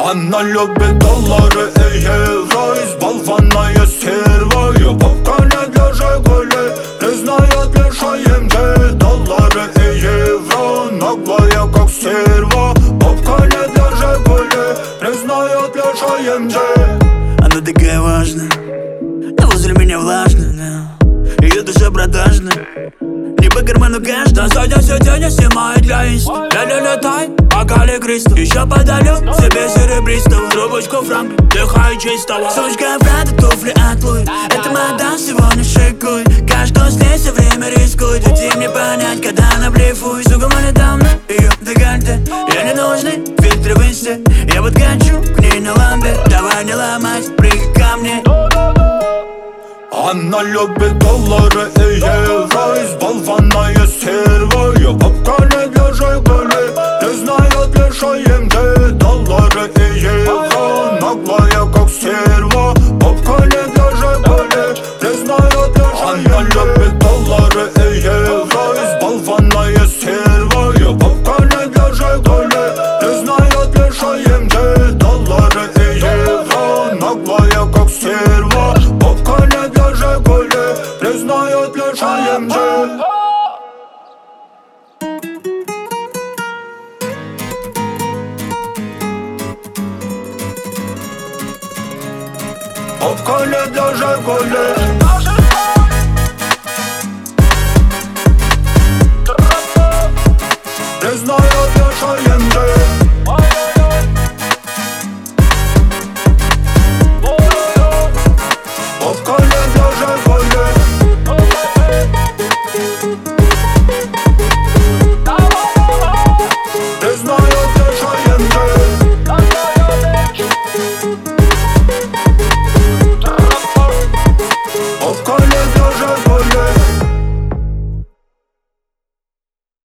Она любит доллары и евро, избалованная стерва. Ее попка не для Жигули, признает лишь АМГ. Доллары и евро, наглая как стерва. Попка не для Жигули, признает лишь АМГ. Она такая важная, а возле меня влажная, да. Ее душа продажная, не по карману каждый. На заднем сиденье снимает для инста. Ля-ля летай, бокали кристалл. Еще подарю себе серебристого, трубочку Франк, дыхай чистого. Сумочка Прада, туфли от Луи, это мадам сегодня шикуй. Каждый с ней все время рискует, ведь им не понять, когда она блефует. Сука, мы недавно ее декольте, я не нужный фильтр в инсте. Я подкачу к ней на лампе, давай не ломать, прыгай ко мне. Она любит доллары и евро, избалованная стерва. Ее попка не для Жигули, признает лишь АМГ. Доллары и евро, наглая как стерва. Попка не для Жигули, признает лишь АМГ. Она любит доллары и евро, избалованная стерва. Ее попка не для Жигули, признает лишь АМГ. Доллары и евро, наглая как стерва. Попка не для Жигули, признает лишь АМГ. Попка не для Жигули.